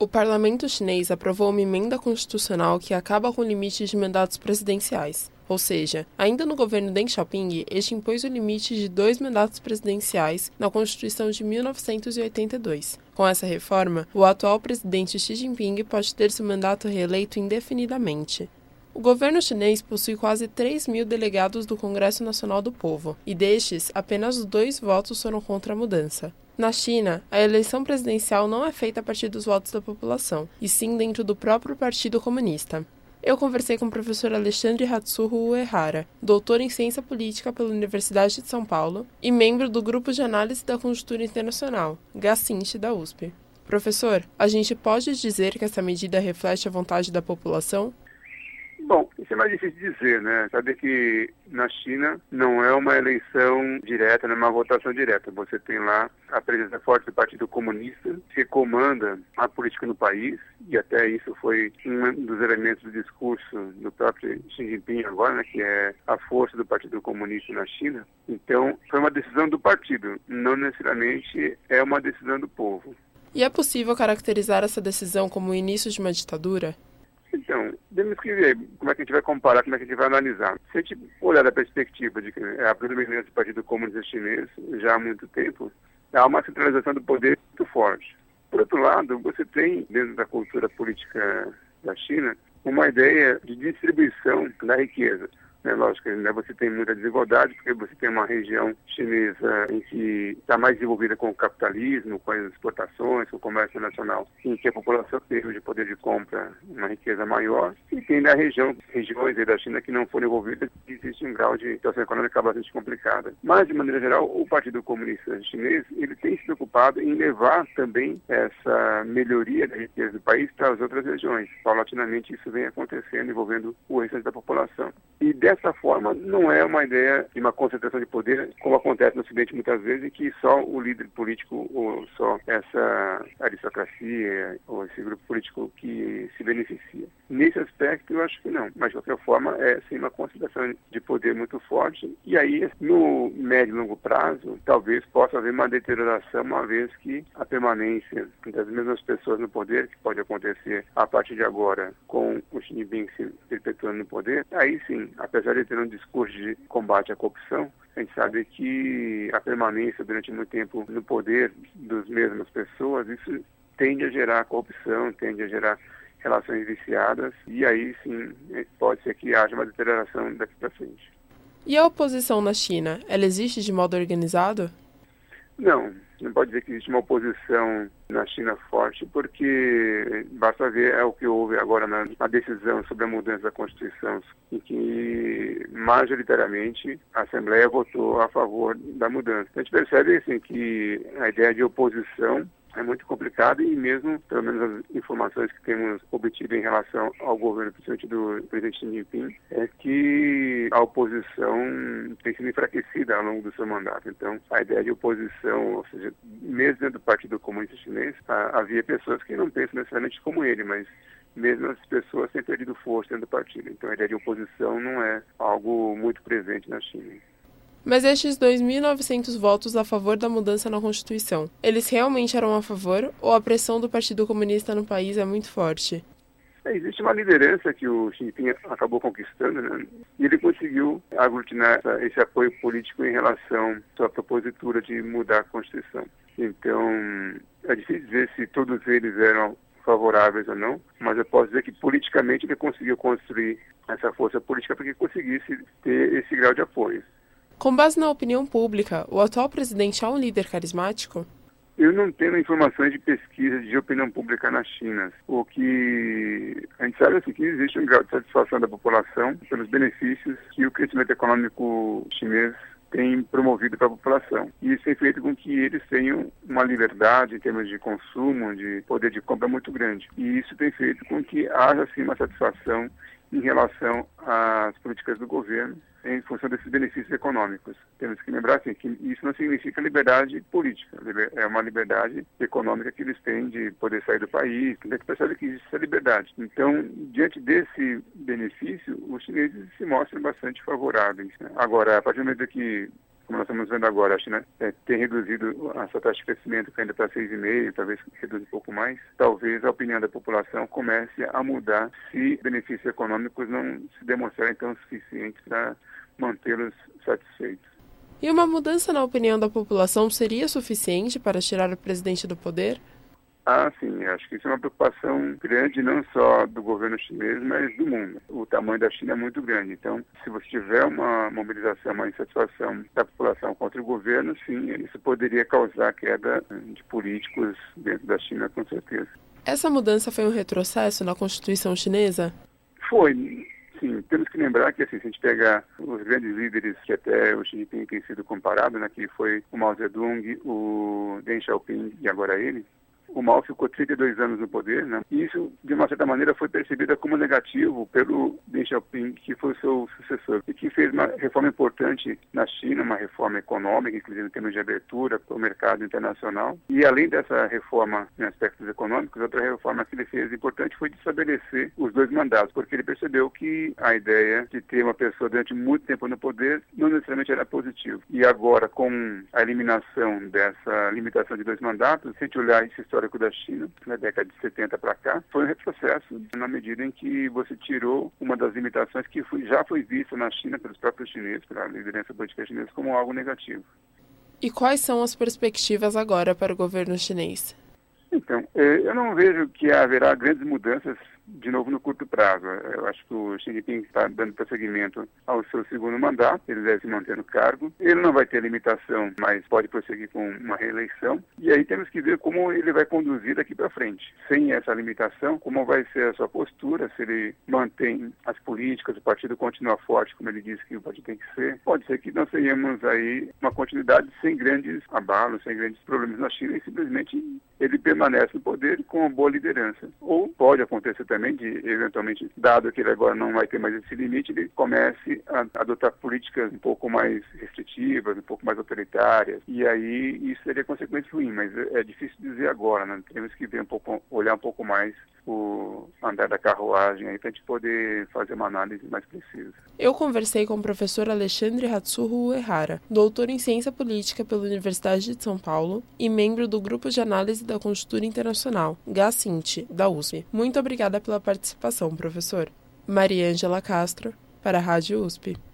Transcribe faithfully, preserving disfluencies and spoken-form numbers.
O parlamento chinês aprovou uma emenda constitucional que acaba com o limite de mandatos presidenciais. Ou seja, ainda no governo Deng Xiaoping, este impôs o limite de dois mandatos presidenciais na Constituição de mil novecentos e oitenta e dois. Com essa reforma, o atual presidente Xi Jinping pode ter seu mandato reeleito indefinidamente. O governo chinês possui quase três mil delegados do Congresso Nacional do Povo, e destes, apenas dois votos foram contra a mudança. Na China, a eleição presidencial não é feita a partir dos votos da população, e sim dentro do próprio Partido Comunista. Eu conversei com o professor Alexandre Hatsuhu Uehara, doutor em Ciência Política pela Universidade de São Paulo e membro do Grupo de Análise da Conjuntura Internacional, GACINT, da U S P. Professor, a gente pode dizer que essa medida reflete a vontade da população? Bom, isso é mais difícil de dizer, né? Sabe que na China não é uma eleição direta, não é uma votação direta. Você tem lá a presença forte do Partido Comunista, que comanda a política no país, e até isso foi um dos elementos do discurso do próprio Xi Jinping agora, né? Que é a força do Partido Comunista na China. Então, foi uma decisão do partido, não necessariamente é uma decisão do povo. E é possível caracterizar essa decisão como o início de uma ditadura? Então, temos que ver como é que a gente vai comparar, como é que a gente vai analisar. Se a gente olhar da perspectiva de que é a predominância do Partido Comunista Chinês já há muito tempo, há uma centralização do poder muito forte. Por outro lado, você tem, dentro da cultura política da China, uma ideia de distribuição da riqueza. É lógico, né, você tem muita desigualdade, porque você tem uma região chinesa em que está mais envolvida com o capitalismo, com as exportações, com o comércio nacional, em que a população tem de poder de compra uma riqueza maior, e tem na região, regiões da China que não foram envolvidas, existe um grau de situação econômica bastante complicada. Mas, de maneira geral, o Partido Comunista Chinês ele tem se preocupado em levar também essa melhoria da riqueza do país para as outras regiões. Paulatinamente, isso vem acontecendo, envolvendo o restante da população. E dessa forma, não é uma ideia de uma concentração de poder, como acontece no Ocidente muitas vezes, em que só o líder político ou só essa aristocracia ou esse grupo político que se beneficia. Nesse aspecto, eu acho que não. Mas, de qualquer forma, é sim uma concentração de poder muito forte. E aí, no médio e longo prazo, talvez possa haver uma deterioração, uma vez que a permanência das mesmas pessoas no poder, que pode acontecer a partir de agora, com o Xi Jinping se perpetuando no poder, aí sim, apesar de ter um discurso de combate à corrupção, a gente sabe que a permanência durante muito tempo no poder das mesmas pessoas, isso tende a gerar corrupção, tende a gerar relações viciadas, e aí sim pode ser que haja uma deterioração daqui para frente. E a oposição na China, ela existe de modo organizado? Não, não pode dizer que existe uma oposição na China forte, porque basta ver é o que houve agora na, na decisão sobre a mudança da Constituição, em que majoritariamente a Assembleia votou a favor da mudança. A gente percebe assim, que a ideia de oposição é muito complicado e mesmo, pelo menos as informações que temos obtido em relação ao governo, principalmente do presidente Xi Jinping, é que a oposição tem sido enfraquecida ao longo do seu mandato. Então, a ideia de oposição, ou seja, mesmo dentro do Partido Comunista Chinês, havia pessoas que não pensam necessariamente como ele, mas mesmo as pessoas têm perdido força dentro do partido. Então, a ideia de oposição não é algo muito presente na China. Mas estes dois mil e novecentos votos a favor da mudança na Constituição, eles realmente eram a favor ou a pressão do Partido Comunista no país é muito forte? É, existe uma liderança que o Xi Jinping acabou conquistando, né? E ele conseguiu aglutinar essa, esse apoio político em relação à sua propositura de mudar a Constituição. Então, é difícil dizer se todos eles eram favoráveis ou não, mas eu posso dizer que politicamente ele conseguiu construir essa força política para que conseguisse ter esse grau de apoio. Com base na opinião pública, o atual presidente é um líder carismático? Eu não tenho informações de pesquisa de opinião pública na China. O que a gente sabe é que existe um grau de satisfação da população pelos benefícios que o crescimento econômico chinês tem promovido para a população. E isso tem feito com que eles tenham uma liberdade em termos de consumo, de poder de compra muito grande. E isso tem feito com que haja, sim, uma satisfação em relação às políticas do governo em função desses benefícios econômicos. Temos que lembrar assim, que isso não significa liberdade política, é uma liberdade econômica que eles têm de poder sair do país, tem que perceber que existe essa liberdade. Então, diante desse benefício, os chineses se mostram bastante favoráveis. Agora, a partir do momento que como nós estamos vendo agora, a China é, tem reduzido a sua taxa de crescimento, que ainda está seis vírgula cinco por cento, talvez reduza um pouco mais, talvez a opinião da população comece a mudar se benefícios econômicos não se demonstrarem tão suficientes para mantê-los satisfeitos. E uma mudança na opinião da população seria suficiente para tirar o presidente do poder? Ah, sim, acho que isso é uma preocupação grande não só do governo chinês, mas do mundo. O tamanho da China é muito grande, então se você tiver uma mobilização, uma insatisfação da população contra o governo, sim, isso poderia causar queda de políticos dentro da China, com certeza. Essa mudança foi um retrocesso na Constituição chinesa? Foi. Sim, temos que lembrar que, assim, se a gente pegar os grandes líderes que até o Xi Jinping tem sido comparado, né, que foi o Mao Zedong, o Deng Xiaoping e agora ele, o Mao ficou trinta e dois anos no poder, né? E isso, de uma certa maneira, foi percebido como negativo pelo Deng Xiaoping, que foi o seu sucessor, e que fez uma reforma importante na China, uma reforma econômica, inclusive em termos de abertura para o mercado internacional. E, além dessa reforma em aspectos econômicos, outra reforma que ele fez importante foi de estabelecer os dois mandatos, porque ele percebeu que a ideia de ter uma pessoa durante muito tempo no poder não necessariamente era positivo. E agora, com a eliminação dessa limitação de dois mandatos, se a gente olhar esse histórico da China, na década de setenta para cá, foi um retrocesso na medida em que você tirou uma das limitações que foi, já foi vista na China pelos próprios chineses, pela liderança política chinesa, como algo negativo. E quais são as perspectivas agora para o governo chinês? Então, eu não vejo que haverá grandes mudanças de novo no curto prazo. Eu acho que o Xi Jinping está dando prosseguimento ao seu segundo mandato, ele deve se manter no cargo. Ele não vai ter limitação, mas pode prosseguir com uma reeleição. E aí temos que ver como ele vai conduzir daqui para frente. Sem essa limitação, como vai ser a sua postura, se ele mantém as políticas, o partido continua forte, como ele disse que o partido tem que ser. Pode ser que nós tenhamos aí uma continuidade sem grandes abalos, sem grandes problemas na China e simplesmente ele permanece no poder com uma boa liderança. Ou pode acontecer também de, eventualmente, dado que ele agora não vai ter mais esse limite, ele comece a adotar políticas um pouco mais restritivas, um pouco mais autoritárias, e aí isso seria consequência ruim, mas é, é difícil dizer agora, né? Temos que ver um pouco, olhar um pouco mais o andar da carruagem aí para a gente poder fazer uma análise mais precisa. Eu conversei com o professor Alexandre Hatsuhu Uehara, doutor em Ciência Política pela Universidade de São Paulo e membro do Grupo de Análise da Conjuntura Internacional, GACINT, da U S P. Muito obrigada pela participação, professor. Maria Ângela Castro, para a Rádio U S P.